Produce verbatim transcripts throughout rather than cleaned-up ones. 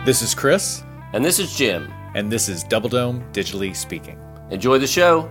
This is Chris. And this is Jim. And this is Double Dome Digitally Speaking. Enjoy the show.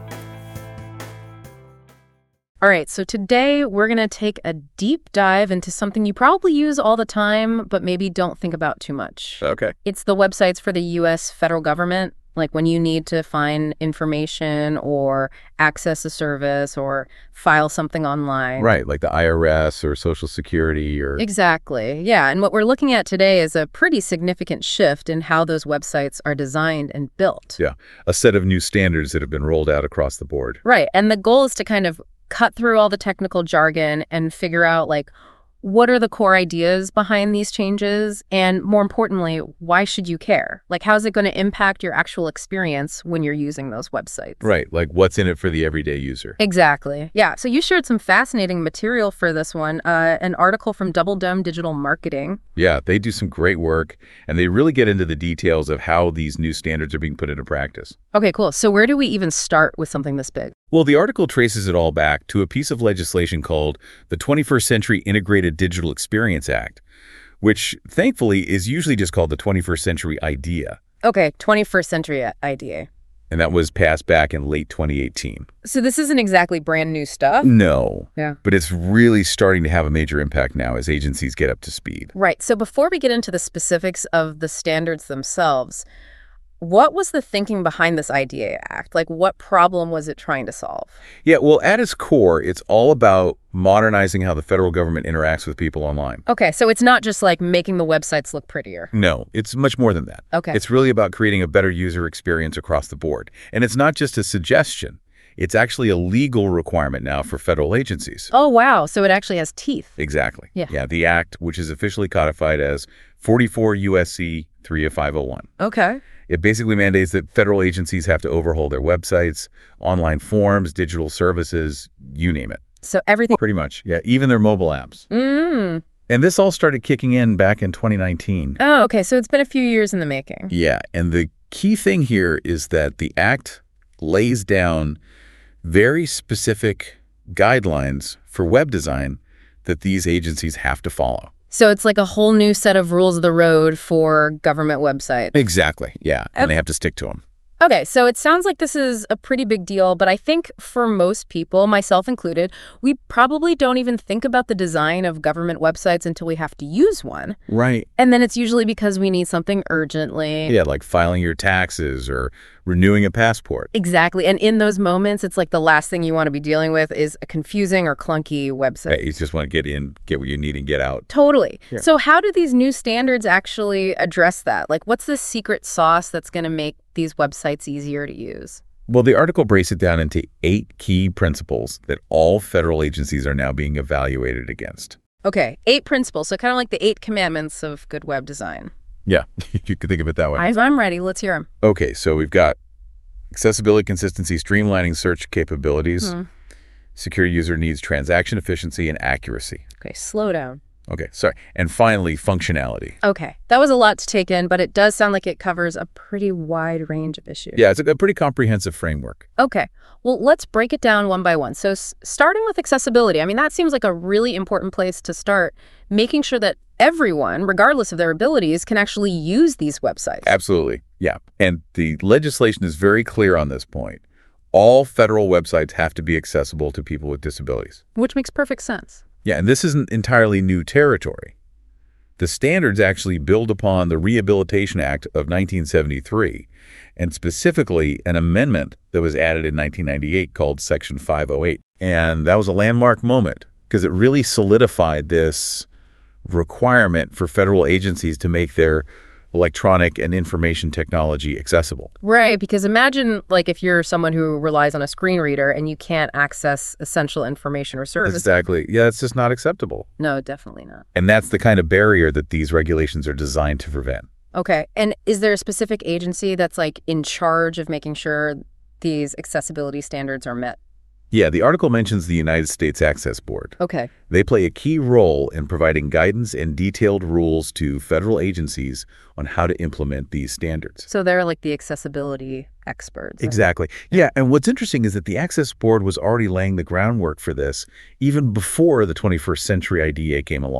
All right, so today we're going to take a deep dive into something you probably use all the time, but maybe don't think about too much. Okay. It's the websites for the U S federal government, like when you need to find information or access a service or file something online. Right, like the I R S or Social Security or... Exactly, yeah. And what we're looking at today is a pretty significant shift in how those websites are designed and built. Yeah, a set of new standards that have been rolled out across the board. Right, and the goal is to kind of cut through all the technical jargon and figure out, like, what are the core ideas behind these changes? And more importantly, why should you care? Like, how's it going to impact your actual experience when you're using those websites? Right, like what's in it for the everyday user? Exactly. Yeah, so you shared some fascinating material for this one, uh, an article from Double Dome Digital Marketing. Yeah, they do some great work, and they really get into the details of how these new standards are being put into practice. Okay, cool. So where do we even start with something this big? Well, the article traces it all back to a piece of legislation called the twenty-first Century Integrated Digital Experience Act, which thankfully is usually just called the twenty-first Century IDEA. Okay, twenty-first Century I D A. And that was passed back in late twenty eighteen. So this isn't exactly brand new stuff? No. Yeah. But it's really starting to have a major impact now as agencies get up to speed. Right. So before we get into the specifics of the standards themselves, what was the thinking behind this IDEA Act? Like, what problem was it trying to solve? Yeah, well, at its core, it's all about modernizing how the federal government interacts with people online. Okay, so it's not just like making the websites look prettier. No, it's much more than that. Okay. It's really about creating a better user experience across the board. And it's not just a suggestion. It's actually a legal requirement now for federal agencies. Oh, wow. So it actually has teeth. Exactly. Yeah. Yeah, the Act, which is officially codified as forty-four U S C thirty-five oh one. Okay. It basically mandates that federal agencies have to overhaul their websites, online forms, digital services, you name it. So everything... Pretty much, yeah, even their mobile apps. Mm. And this all started kicking in back in twenty nineteen. Oh, okay. So it's been a few years in the making. Yeah, and the key thing here is that the Act lays down very specific guidelines for web design that these agencies have to follow. So it's like a whole new set of rules of the road for government websites. Exactly, yeah, and Okay. they have to stick to them. Okay, so it sounds like this is a pretty big deal, but I think for most people, myself included, we probably don't even think about the design of government websites until we have to use one. Right. And then it's usually because we need something urgently. Yeah, like filing your taxes or renewing a passport. Exactly. And in those moments, it's like the last thing you want to be dealing with is a confusing or clunky website. Right, you just want to get in, get what you need, and get out. Totally. Yeah. So how do these new standards actually address that? Like, what's the secret sauce that's going to make these websites easier to use? Well, the article breaks it down into eight key principles that all federal agencies are now being evaluated against. Okay, eight principles. So kind of like the eight commandments of good web design. Yeah, you could think of it that way. I, I'm ready. Let's hear them. Okay, so we've got accessibility, consistency, streamlining search capabilities, Hmm. secure user needs, transaction efficiency, and accuracy. Okay, slow down. Okay, sorry. And finally, functionality. Okay, that was a lot to take in, but it does sound like it covers a pretty wide range of issues. Yeah, it's a, a pretty comprehensive framework. Okay, well, let's break it down one by one. So s- starting with accessibility, I mean, that seems like a really important place to start, making sure that everyone, regardless of their abilities, can actually use these websites. Absolutely, yeah. And the legislation is very clear on this point. All federal websites have to be accessible to people with disabilities. Which makes perfect sense. Yeah, and this isn't entirely new territory. The standards actually build upon the Rehabilitation Act of nineteen seventy-three, and specifically an amendment that was added in nineteen ninety-eight called Section five oh eight. And that was a landmark moment because it really solidified this requirement for federal agencies to make their electronic and information technology accessible. Right, because imagine like if you're someone who relies on a screen reader and you can't access essential information or services. Exactly. Yeah, it's just not acceptable. No, definitely not. And that's the kind of barrier that these regulations are designed to prevent. Okay, and is there a specific agency that's like in charge of making sure these accessibility standards are met? Yeah, the article mentions the United States Access Board. Okay. They play a key role in providing guidance and detailed rules to federal agencies on how to implement these standards. So they're like the accessibility experts. Exactly. Yeah, and what's interesting is that the Access Board was already laying the groundwork for this even before the twenty-first Century IDEA came along.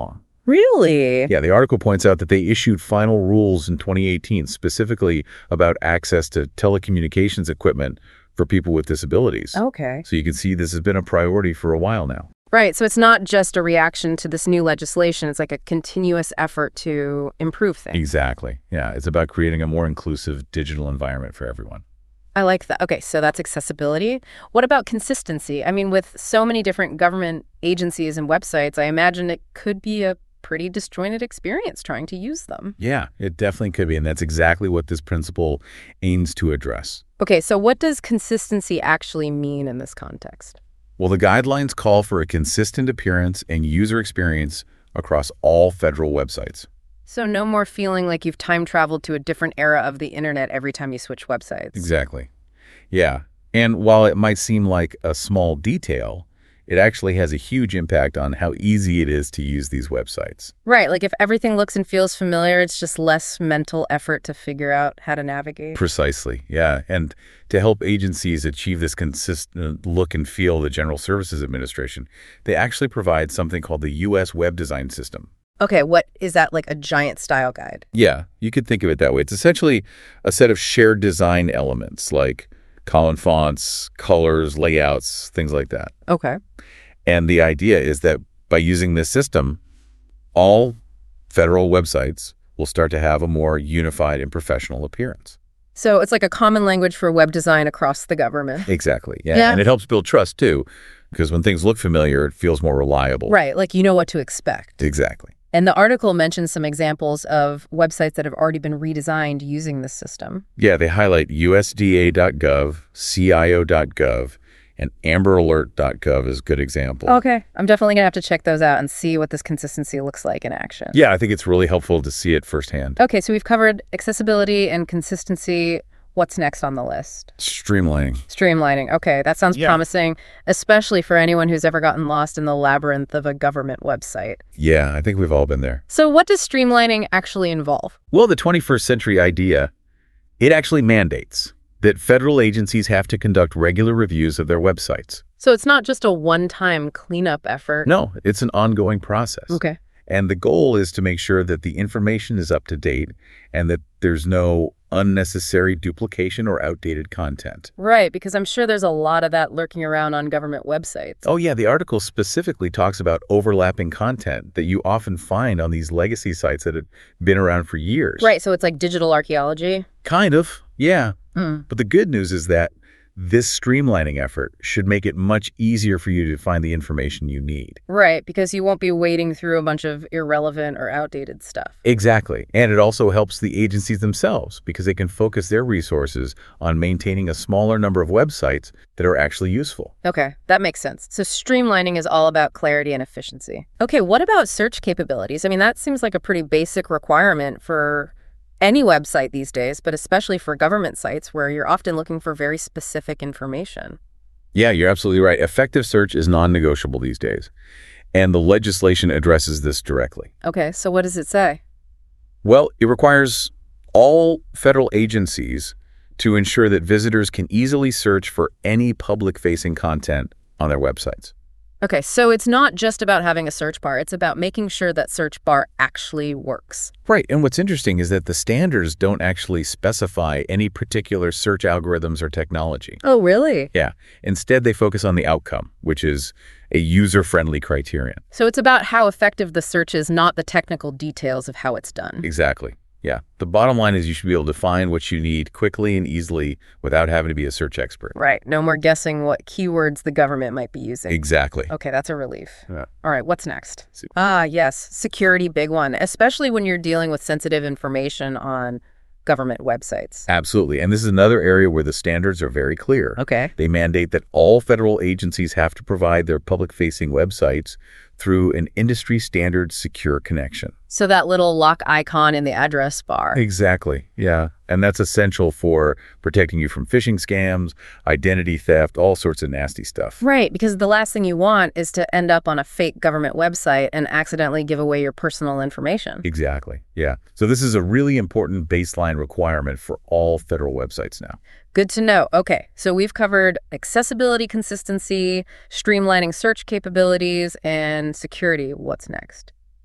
Really? Yeah, the article points out that they issued final rules in twenty eighteen specifically about access to telecommunications equipment for people with disabilities. Okay. So you can see this has been a priority for a while now. Right, so it's not just a reaction to this new legislation. It's like a continuous effort to improve things. Exactly. Yeah, it's about creating a more inclusive digital environment for everyone. I like that. Okay, so that's accessibility. What about consistency? I mean, with so many different government agencies and websites, I imagine it could be a pretty disjointed experience trying to use them. Yeah, it definitely could be, and that's exactly what this principle aims to address. Okay, so what does consistency actually mean in this context? Well, the guidelines call for a consistent appearance and user experience across all federal websites. So no more feeling like you've time traveled to a different era of the internet every time you switch websites. Exactly. Yeah. And while it might seem like a small detail, it actually has a huge impact on how easy it is to use these websites. Right, like if everything looks and feels familiar, it's just less mental effort to figure out how to navigate. Precisely, yeah. And to help agencies achieve this consistent look and feel, the General Services Administration, they actually provide something called the U S Web Design System. Okay, what is that, like a giant style guide? Yeah, you could think of it that way. It's essentially a set of shared design elements like common fonts, colors, layouts, things like that. Okay. And the idea is that by using this system, all federal websites will start to have a more unified and professional appearance. So it's like a common language for web design across the government. Exactly. Yeah. Yeah. And it helps build trust, too, because when things look familiar, it feels more reliable. Right, like you know what to expect. Exactly. And the article mentions some examples of websites that have already been redesigned using this system. Yeah, they highlight U S D A dot gov, C I O dot gov, and amber alert dot gov as good examples. Okay, I'm definitely going to have to check those out and see what this consistency looks like in action. Yeah, I think it's really helpful to see it firsthand. Okay, so we've covered accessibility and consistency. What's next on the list? Streamlining. Streamlining. Okay, that sounds Yeah. promising, especially for anyone who's ever gotten lost in the labyrinth of a government website. Yeah, I think we've all been there. So what does streamlining actually involve? Well, the twenty-first century idea, it actually mandates that federal agencies have to conduct regular reviews of their websites. So it's not just a one-time cleanup effort. No, it's an ongoing process. Okay. And the goal is to make sure that the information is up to date and that there's no unnecessary duplication or outdated content. Right, because I'm sure there's a lot of that lurking around on government websites. Oh, yeah, the article specifically talks about overlapping content that you often find on these legacy sites that have been around for years. Right, so it's like digital archaeology. Kind of, yeah. Mm. But the good news is that this streamlining effort should make it much easier for you to find the information you need. Right, because you won't be wading through a bunch of irrelevant or outdated stuff. Exactly. And it also helps the agencies themselves because they can focus their resources on maintaining a smaller number of websites that are actually useful. Okay, that makes sense. So streamlining is all about clarity and efficiency. Okay, what about search capabilities? I mean, that seems like a pretty basic requirement for any website these days, but especially for government sites where you're often looking for very specific information. Yeah, you're absolutely right. Effective search is non-negotiable these days, and the legislation addresses this directly. Okay, so what does it say? Well, it requires all federal agencies to ensure that visitors can easily search for any public-facing content on their websites. Okay, so it's not just about having a search bar. It's about making sure that search bar actually works. Right, and what's interesting is that the standards don't actually specify any particular search algorithms or technology. Oh, really? Yeah, instead they focus on the outcome, which is a user-friendly criterion. So it's about how effective the search is, not the technical details of how it's done. Exactly. Yeah. The bottom line is you should be able to find what you need quickly and easily without having to be a search expert. Right. No more guessing what keywords the government might be using. Exactly. Okay, that's a relief. Yeah. All right, what's next? Super. Ah, yes, security, big one, especially when you're dealing with sensitive information on government websites. Absolutely. And this is another area where the standards are very clear. Okay. They mandate that all federal agencies have to provide their public-facing websites through an industry standard secure connection. So that little lock icon in the address bar. Exactly. Yeah. And that's essential for protecting you from phishing scams, identity theft, all sorts of nasty stuff. Right, because the last thing you want is to end up on a fake government website and accidentally give away your personal information. Exactly. Yeah. So this is a really important baseline requirement for all federal websites now. Good to know. Okay, so we've covered accessibility, consistency, streamlining search capabilities, and security. What's next?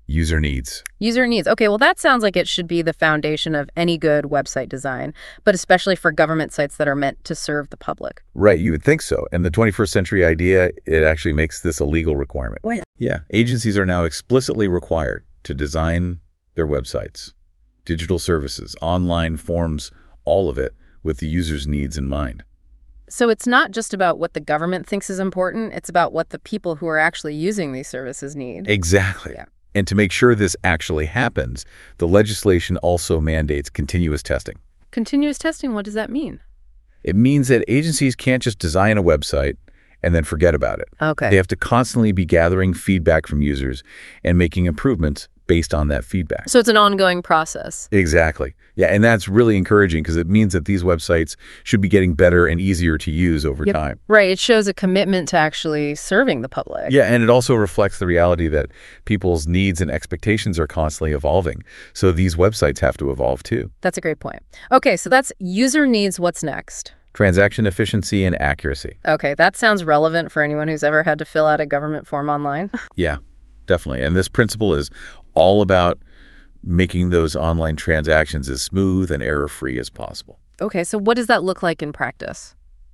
User needs. User needs. Okay, well, that sounds like it should be the foundation of any good website design, but especially for government sites that are meant to serve the public. Right, you would think so. And the twenty-first century idea, it actually makes this a legal requirement. What? Yeah, agencies are now explicitly required to design their websites, digital services, online forms, all of it with the user's needs in mind. So it's not just about what the government thinks is important, it's about what the people who are actually using these services need. Exactly. Yeah. And to make sure this actually happens, the legislation also mandates continuous testing. Continuous testing, what does that mean? It means that agencies can't just design a website and then forget about it. Okay. They have to constantly be gathering feedback from users and making improvements based on that feedback. So it's an ongoing process. Exactly. Yeah, and that's really encouraging because it means that these websites should be getting better and easier to use over Yep. time. Right. It shows a commitment to actually serving the public. Yeah, and it also reflects the reality that people's needs and expectations are constantly evolving. So these websites have to evolve too. That's a great point. Okay, so that's user needs. What's next? Transaction efficiency and accuracy. Okay, that sounds relevant for anyone who's ever had to fill out a government form online. Yeah, definitely. And this principle is all about making those online transactions as smooth and error-free as possible. Okay, so what does that look like in practice?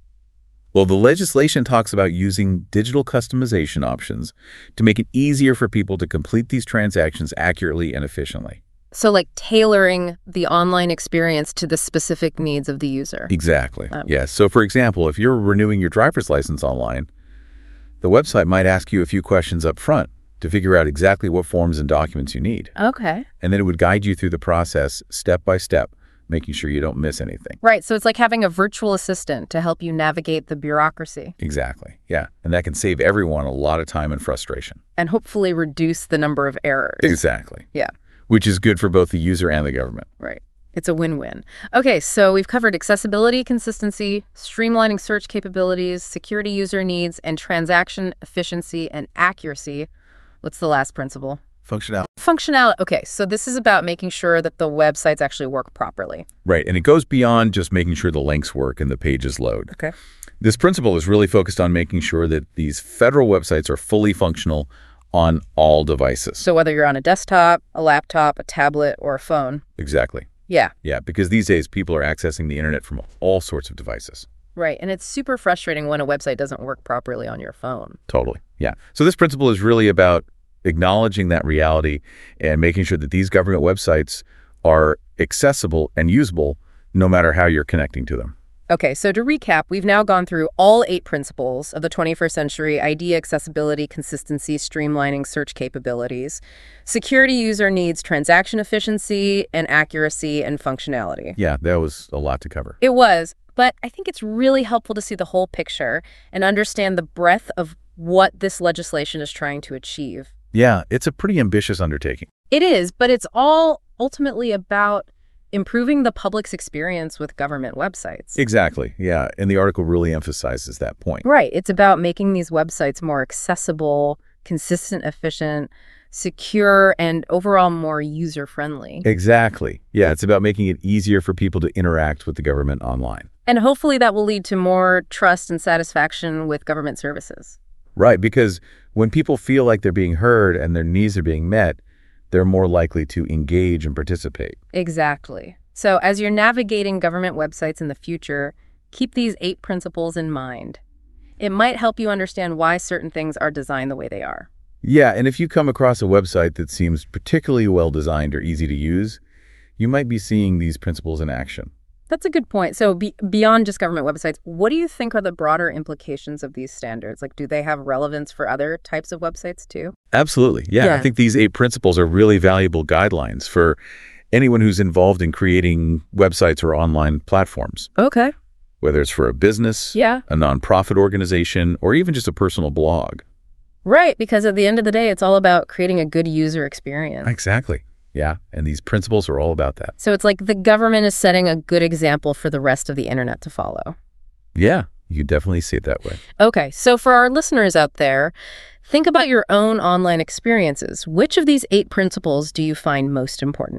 Well, the legislation talks about using digital customization options to make it easier for people to complete these transactions accurately and efficiently. So like tailoring the online experience to the specific needs of the user. Exactly. Um, yes. So, for example, if you're renewing your driver's license online, the website might ask you a few questions up front to figure out exactly what forms and documents you need. Okay. And then it would guide you through the process step by step, making sure you don't miss anything. Right, so it's like having a virtual assistant to help you navigate the bureaucracy Exactly. Yeah. And that can save everyone a lot of time and frustration. and hopefully reduce the number of errors. Exactly. Yeah, Which is good for both the user and the government. right. It's a win-win. Okay, so we've covered accessibility, consistency, streamlining search capabilities, security user needs, and transaction efficiency and accuracy. What's the last principle? Functionality. Functionality. Okay, so this is about making sure that the websites actually work properly. Right. And it goes beyond just making sure the links work and the pages load. Okay. This principle is really focused on making sure that these federal websites are fully functional on all devices. So whether you're on a desktop, a laptop, a tablet, or a phone. Exactly. Yeah, Yeah, because these days people are accessing the internet from all sorts of devices. right. And it's super frustrating when a website doesn't work properly on your phone. Totally. Yeah. So this principle is really about acknowledging that reality and making sure that these government websites are accessible and usable no matter how you're connecting to them. Okay, so to recap, we've now gone through all eight principles of the twenty-first century: idea, accessibility, consistency, streamlining search capabilities, security user needs, transaction efficiency, and accuracy and functionality. Yeah, that was a lot to cover. It was, but I think it's really helpful to see the whole picture and understand the breadth of what this legislation is trying to achieve. Yeah, it's a pretty ambitious undertaking. It is, but it's all ultimately about improving the public's experience with government websites. Exactly. Yeah. And the article really emphasizes that point. Right. It's about making these websites more accessible, consistent, efficient, secure, and overall more user-friendly. Exactly. Yeah. It's about making it easier for people to interact with the government online. And hopefully that will lead to more trust and satisfaction with government services. Right. Because when people feel like they're being heard and their needs are being met, they're more likely to engage and participate. Exactly. So as you're navigating government websites in the future, keep these eight principles in mind. It might help you understand why certain things are designed the way they are. Yeah. And if you come across a website that seems particularly well designed or easy to use, you might be seeing these principles in action. That's a good point. So be, beyond just government websites, what do you think are the broader implications of these standards? Like, do they have relevance for other types of websites too? Absolutely. Yeah, Yeah. I think these eight principles are really valuable guidelines for anyone who's involved in creating websites or online platforms, Okay. whether it's for a business, Yeah. a nonprofit organization, or even just a personal blog. Right, because at the end of the day, it's all about creating a good user experience. Exactly. Yeah, and these principles are all about that. So it's like the government is setting a good example for the rest of the internet to follow. Yeah, you definitely see it that way. Okay, so for our listeners out there, think about your own online experiences. Which of these eight principles do you find most important?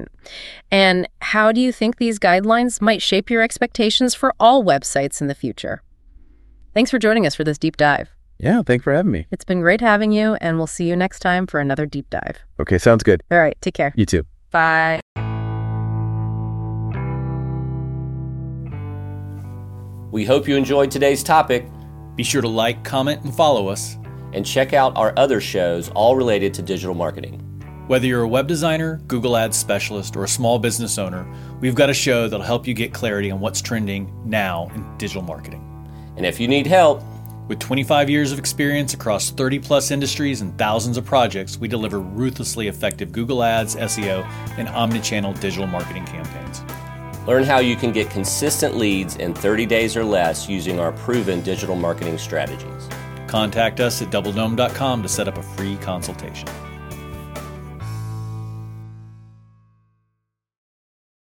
And how do you think these guidelines might shape your expectations for all websites in the future? Thanks for joining us for this deep dive. Yeah, thanks for having me. It's been great having you, and we'll see you next time for another deep dive. Okay, sounds good. All right, take care. You too. Bye. We hope you enjoyed today's topic, Be sure to like, comment, and follow us. and check out our other shows, all related to digital marketing. Whether you're a web designer, Google Ads specialist, or a small business owner, we've got a show that'll help you get clarity on what's trending now in digital marketing. And if you need help, With twenty-five years of experience across thirty plus industries and thousands of projects, we deliver ruthlessly effective Google Ads, S E O, and omnichannel digital marketing campaigns. learn how you can get consistent leads in thirty days or less using our proven digital marketing strategies. Contact us at double dome dot com to set up a free consultation.